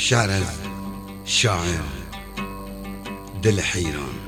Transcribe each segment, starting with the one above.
شعر از شاعر دل حیران.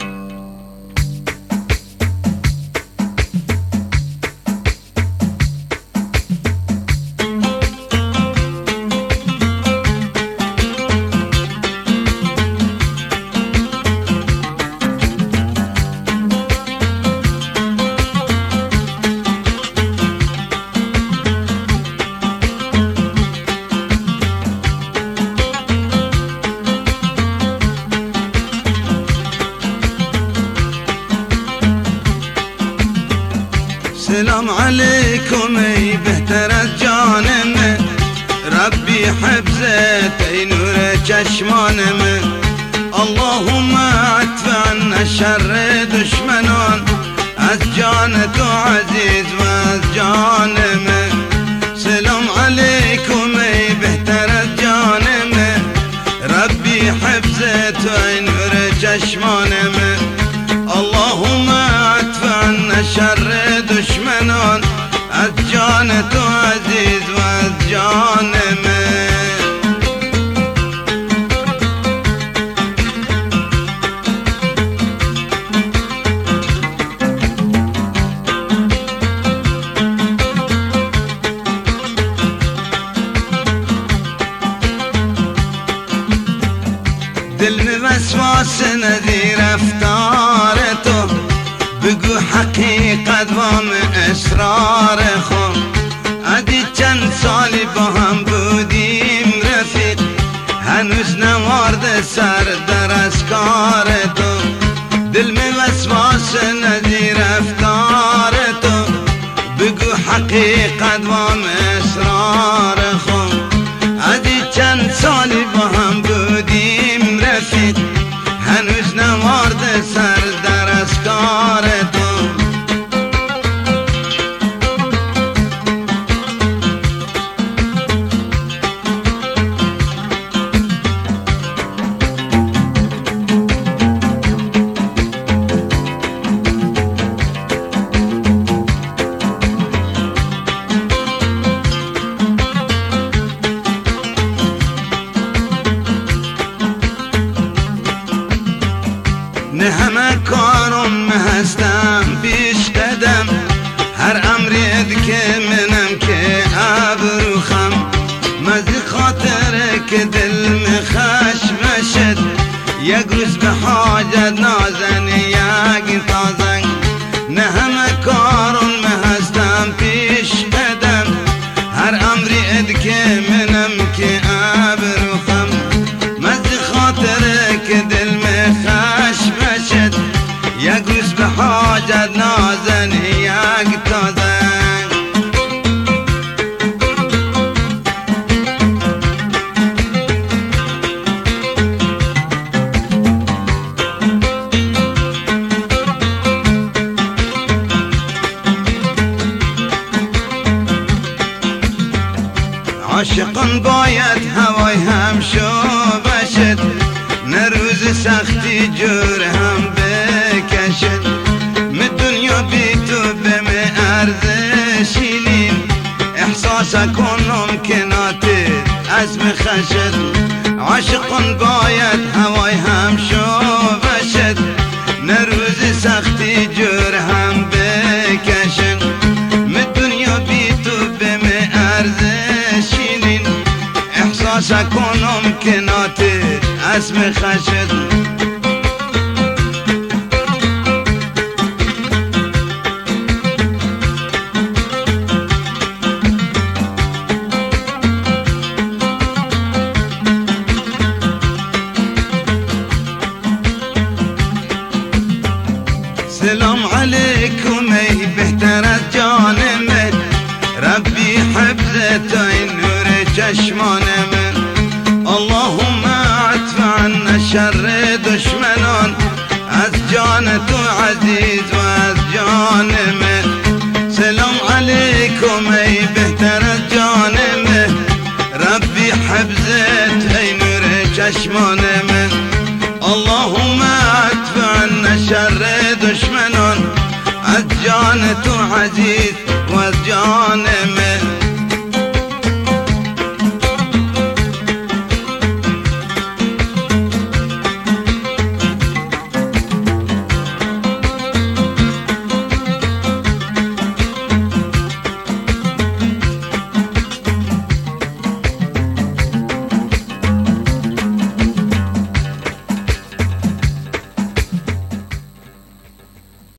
سلام عليكم ای بهتر از جان من، ربی حفظت ای نور چشمان من. اللهم ادفع عنا شر دشمنان، از جان تو عزیز و از جان من. سلام علیکم ای بهتر از جان من، ربی حفظت ای نور چشمان من. اللهم ادفع عنا شر دشمنان، از جان تو عزیز و از جان من. دل می وسواس ندی رفتار تو، بگو حقیقت وام اسرار خود. ادی چند سالی با هم بودیم رفیق، هنوز نوارد سر در از کار تو. دل می وسواس ندی رفتار تو، بگو حقیقت وام اسرار خود. ادی چند سالی با هم بودیم رفیق، هنوز نوارد سر در از کار تو. نه همه کارم هستم پیش قدم، هر امرید که منم که ابروخم. مزی خاطره که دل می خشم شد، یک روز به حاجت نازن یک تازن. نه همه کارم هستم پیش قدم، هر امرید که منم که ابروخم. مزی خاطره که دل می خشم شد، یک روز به حاجت نازن یک تازن. عاشقان باید هوای هم شو بشد، نه روز سختی جور هم بکشد. می دنیا بی تو به می ارزشی نیم، احساس کنم که ناته از می خشد. عاشقان باید هوای هم شو بشد، نه روز سختی جور هم بکشد. می دنیا بی تو به می ارزشی نیم، احساس کنم که ناته از می خشد. سلام علیکم ای بهتر از جان من، ربی حفظت ای نور چشمان من. اللهم ادفع عنا شر دشمنان، از جان تو عزیز و از جان من. سلام علیکم ای بهتر از جان من، ربی حفظت ای نور چشمان من. اللهم ادفع عنا شر دشمنان، از جان تو عزیز